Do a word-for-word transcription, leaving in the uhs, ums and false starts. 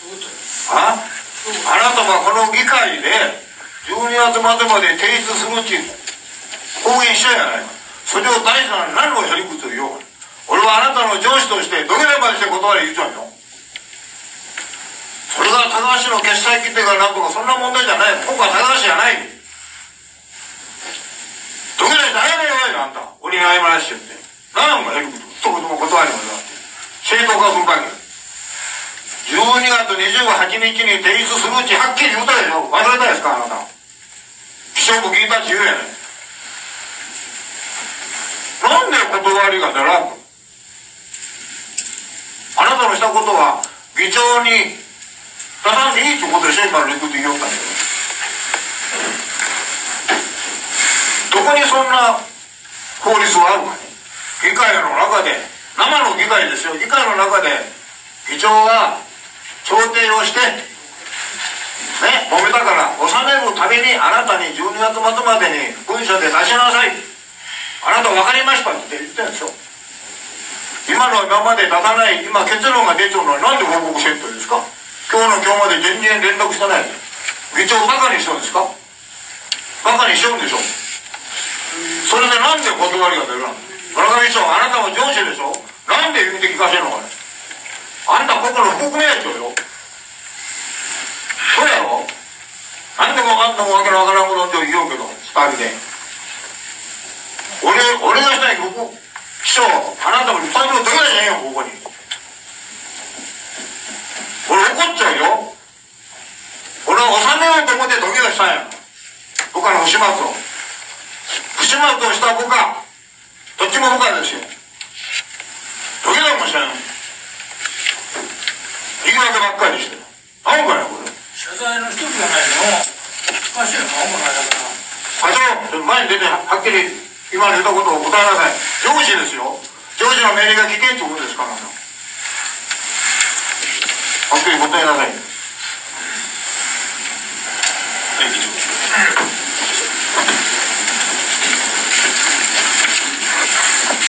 ああなたはこの議会でじゅうにがつまでまで提出するうち公言したやないか。それを大事な何のへりくつを言おうか。俺はあなたの上司として土下座までして断り言うちゃうよ。それが高橋の決裁切手がなんとかそんな問題じゃない。僕は高橋じゃない。土下座して謝れよあんた。俺に謝らしてって。何がへりくつ一言も断りもだって。正当化する限り。じゅうにがつにじゅうはちにちに提出するうちはっきり言うたでしょ。忘れたですかあなた。気象部聞いたっち言うやねん。なんで断りが出らんの。あなたのしたことは議長に出さんでいいってことでしょ。今の理屈で言おったんだけど、どこにそんな法律はあるかね。議会の中で生の議会ですよ。議会の中で議長が調停をしてね、揉めたから収めるためにあなたにじゅうにがつ末までに文書で出しなさい。あなた分かりましたって言ってるんですよ。今の今まで出さない、今結論が出ちゃうのはなんで報告せんというんですか。今日の今日まで全然連絡してない。議長バカにしようんですか。バカにしようんでしょ。それでなんで断りが出るの。村上市長、あなたも上司でしょ。なんで言うて聞かせるのかね。あんた僕の副名長よ。そうやろ。なんでもかんでもわけのわからんことって言おうけど二人で俺俺がしたい僕市長あなたも二人も土下座じゃねえよここに。俺怒っちゃうよ。俺は収めようと思って土下座したんや。部下の不始末を不始末をした部下どっちも部下ですよ。土下座もしたんや。言い訳ばっかりしてなんかねこれ謝罪の一つじゃないの。おかしいなお前だから課長前に出てはっきり今の言ったことを答えなさい。上司ですよ。上司の命令が危険ってことですからはっきり答えなさい。